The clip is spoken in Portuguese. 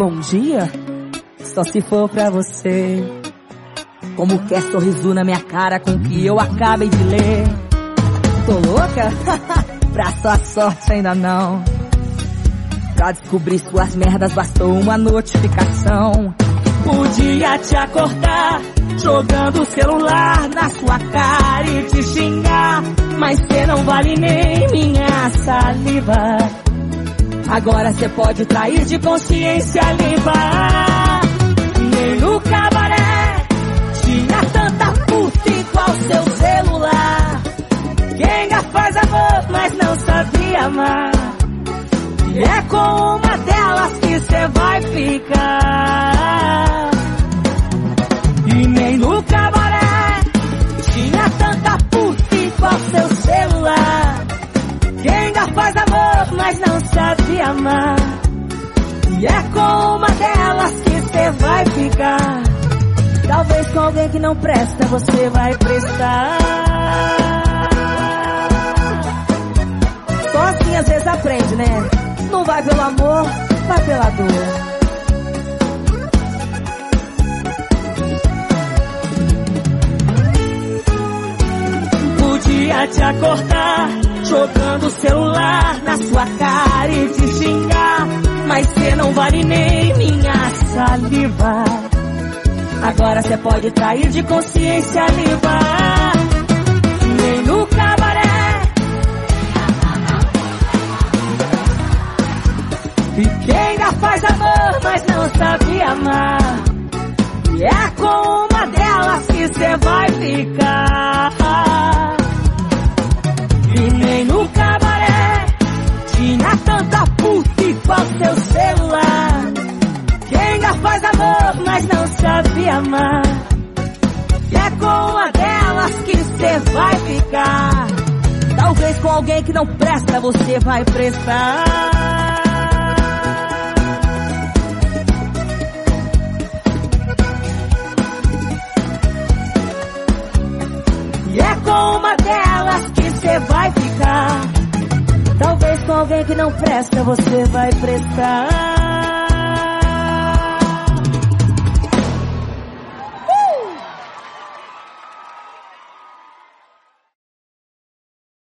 bom dia só se for pra você. Como quer sorriso na minha cara com o que eu acabei de ler. Tô louca? Pra sua sorte ainda não. Pra descobrir suas merdas bastou uma notificação. Podia te acordar jogando o celular na sua cara e te xingar, mas cê não vale nem minha saliva. Agora cê pode trair de consciência limpa. Nem no cabaré tinha tanta puta igual seu celular. Quem faz amor, mas não sabia amar. E é com uma delas que cê vai ficar. E nem no cabaré tinha tanta puta igual seu celular. Quem ainda faz amor, mas não sabe amar. E é com uma delas que cê vai ficar. Talvez com alguém que não presta você vai prestar. Só assim às vezes aprende, né? Não vai pelo amor, vai pela dor. Podia te acordar jogando o celular na sua cara e te xingar, mas cê não vale nem minha saliva. Agora cê pode trair de consciência limpa. Nem no cabaré. E quem ainda faz amor, mas não sabe amar. E é com uma delas que cê vai ficar. E nem no cabaré tinha tanta puta igual seu celular. Quem ainda faz amor, mas não sabe amar. E é com uma delas que cê vai ficar. Talvez com alguém que não presta você vai prestar. E é com uma delas que cê vai ficar. Talvez com alguém que não presta você vai prestar.